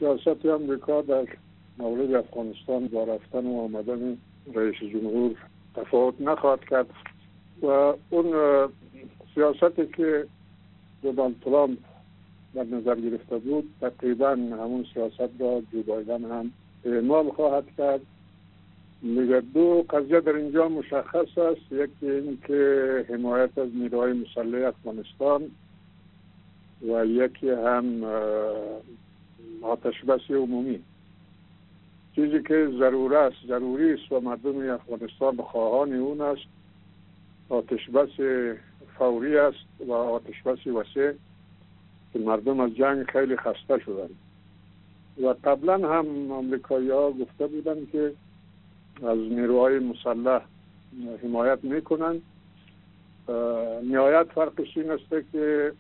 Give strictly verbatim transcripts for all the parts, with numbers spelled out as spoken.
سیاست آمریکا در مورد افغانستان با رفتن و آمدن رئیس جمهور تفاوت نخواهد کرد و اون سیاستی که دونالد ترامپ در نظر گرفته بود تقریبا همون سیاست را جو بایدن هم اعمال خواهد کرد. دیگر دو قضیه در اینجا مشخص است. یکی این که حمایت از نیروهای مسلح افغانستان و یکی هم آتش بس عمومی، چیزی که ضروری است ضروری است و مردم افغانستان خواهان اون است. آتش بس فوری است و آتش بس وسیع که مردم از جنگ خیلی خسته شدند و قبلا هم آمریکایی‌ها گفته بودند که از نیروهای مسلح حمایت میکنند. نهایت فرقش این است که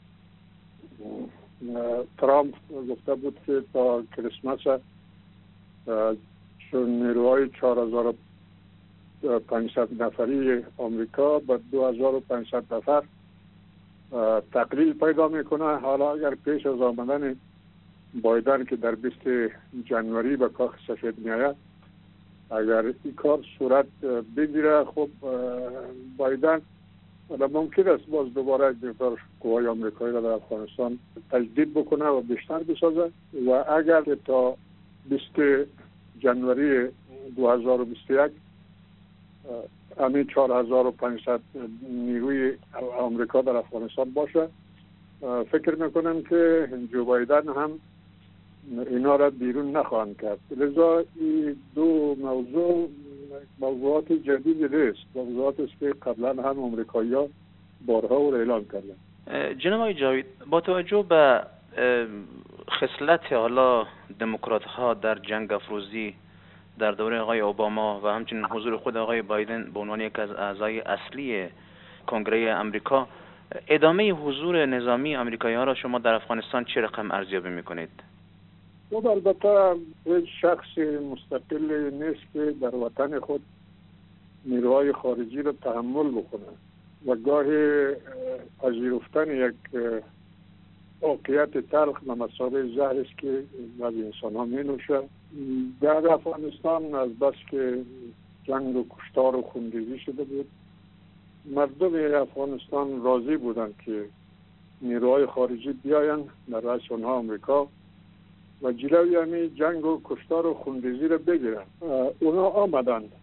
ترامپ گفته بود که تا کریسمس چون نیروهای چهار هزار و پانصد نفری آمریکا به دو هزار و پانصد نفر تقلیل پیدا میکنه. حالا اگر پیش از آمدن بایدن که در بیست جنوری به کاخ سفید میآید اگر این کار صورت بگیره، خب بایدن ممکن است باز دوباره یک مقدار قوای آمریکایی را در افغانستان تجدید بکنه و بیشتر بسازه و اگر تا بیست جنوری دو هزار و بیست و یک همین چهار هزار و پانصد نیروی آمریکا در افغانستان باشه، فکر میکنم که جو بایدن هم اینا را بیرون نخواهند کرد. لذا این دو موضوع موضوعات جدید نیست، موضوعات است که قبلا هم آمریکایی‌ها بارها او را اعلام کردند. جناب آقای جاوید، با توجه به خصلت حالا دموکرات ها در جنگ افروزی در دوره آقای اوباما و همچنین حضور خود آقای بایدن به عنوان یک از اعضای اصلی کنگره امریکا، ادامه حضور نظامی آمریکایی ها را شما در افغانستان چه رقم ارزیابی میکنید؟ خب البته هیچ شخص مستقل نیست که در وطن خود نیروهای خارجی را تحمل بکنه و گاهی پذیرفتن یک واقعیت تلخ و مسابقه زهر است که بعض انسان ها می نوشه. در افغانستان از بس که جنگ و کشتار و خونریزی شده بود، مردم افغانستان راضی بودند که نیروهای خارجی بیاین در رأس اونها آمریکا و جلوی همین جنگ و کشتار و خونریزی را بگیرن. اونا آمدند.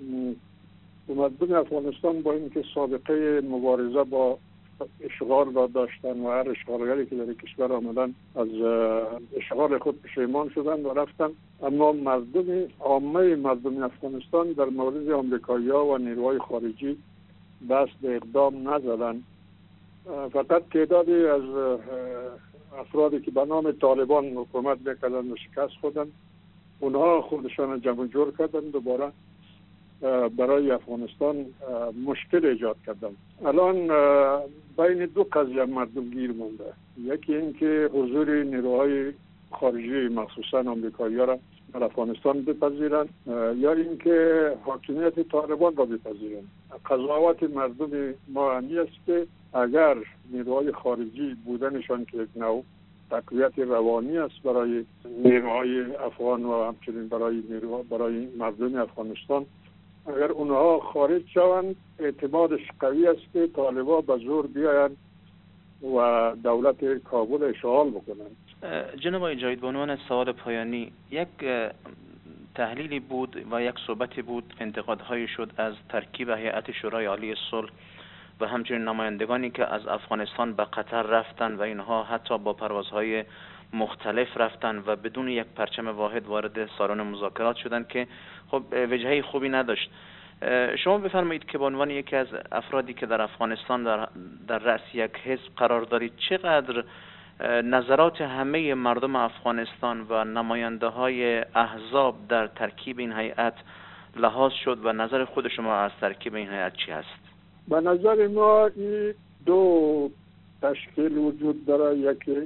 مردم افغانستان با اینکه سابقه مبارزه با اشغال را داشتن و هر اشغالگری که در کشور آمدن از اشغال خود پشیمان شدن و رفتن، اما مردم عامه مردم افغانستان در مورد آمریکایی‌ها و نیروهای خارجی دست به اقدام نزدن. فقط تعدادی از افرادی که به نام طالبان حکومت میکردن و شکست خوردن، اونها خودشان جمع جور کردن، دوباره برای افغانستان مشکل ایجاد کردن. الان بین دو قضیه مردم گیر مونده. یکی این که حضور نیروهای خارجی مخصوصا آمریکایی‌ها را در افغانستان بپذیرند یا اینکه حاکمیت طالبان را بپذیرند. قضاوت مردم ما همی است که اگر نیروهای خارجی بودنشان که یک نوع تقویت روانی است برای نیروهای افغان و همچنین برای نیروها برای مردم افغانستان، اگر اونها خارج شوند اعتمادش قوی است که طالبان به زور بیایند و دولت کابل اشغال بکنند. جناب آقای جاوید، به عنوان سوال پایانی، یک تحلیلی بود و یک صحبتی بود، انتقادهایی شد از ترکیب هیئت شورای عالی صلح و همچنین نمایندگانی که از افغانستان به قطر رفتن و اینها حتی با پروازهای مختلف رفتن و بدون یک پرچم واحد وارد سالن مذاکرات شدن که خب وجهه خوبی نداشت. شما بفرمایید که به عنوان یکی از افرادی که در افغانستان در, در رأس یک حزب قرار دارید، چقدر نظرات همه مردم افغانستان و نماینده های احزاب در ترکیب این هیئت لحاظ شد و نظر خود شما از ترکیب این هیئت چی هست؟ به نظر ما این دو تشکیل وجود داره. یکی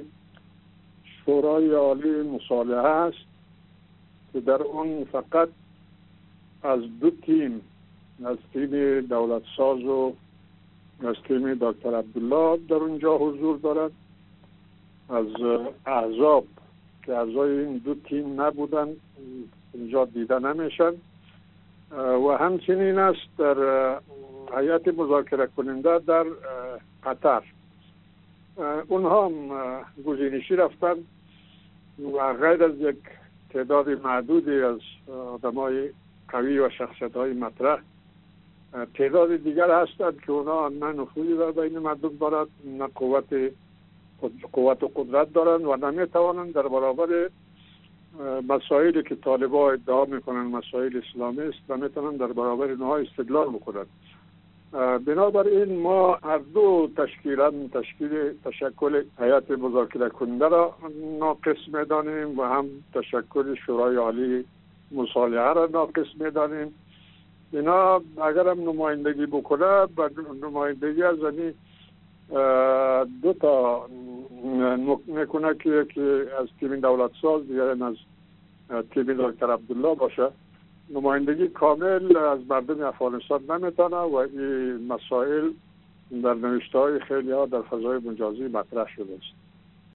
شورای عالی مصالحه است که در اون فقط از دو تیم، از تیم دولت ساز و از تیم دکتر عبدالله در اونجا حضور دارد. از احزاب که اعضای این دو تیم نبودن اینجا دیده نمیشن و همچنین است در هیئت مذاکره کننده در قطر. اونها هم گزینشی رفتن و غیر از یک تعداد معدودی از آدمای قوی و شخصیت های مطرح، تعداد دیگر هستند که اونا نه نفوذی در بین مردم دارد، نه قوت قوت و قدرت دارند و نمیتوانند در برابر مسائلی که طالبان ادعا میکنن مسائل اسلامی است نمیتونن در برابر اونها استدلال بکنند. بنابراین ما هر دو تشکیلا تشکیل تشکل هیئت مذاکره کننده را ناقص میدانیم و هم تشکل شورای عالی مصالحه را ناقص میدانیم. اینا اگر هم نمایندگی بکنه و نمایندگی از یعنی دو تا میکنه که یکی از تیم دولت ساز دیگر از تیم دکتر عبدالله باشه، نمایندگی کامل از مردم افغانستان نمیتونه و این مسائل در نوشته های خیلی ها در فضای مجازی مطرح شده است.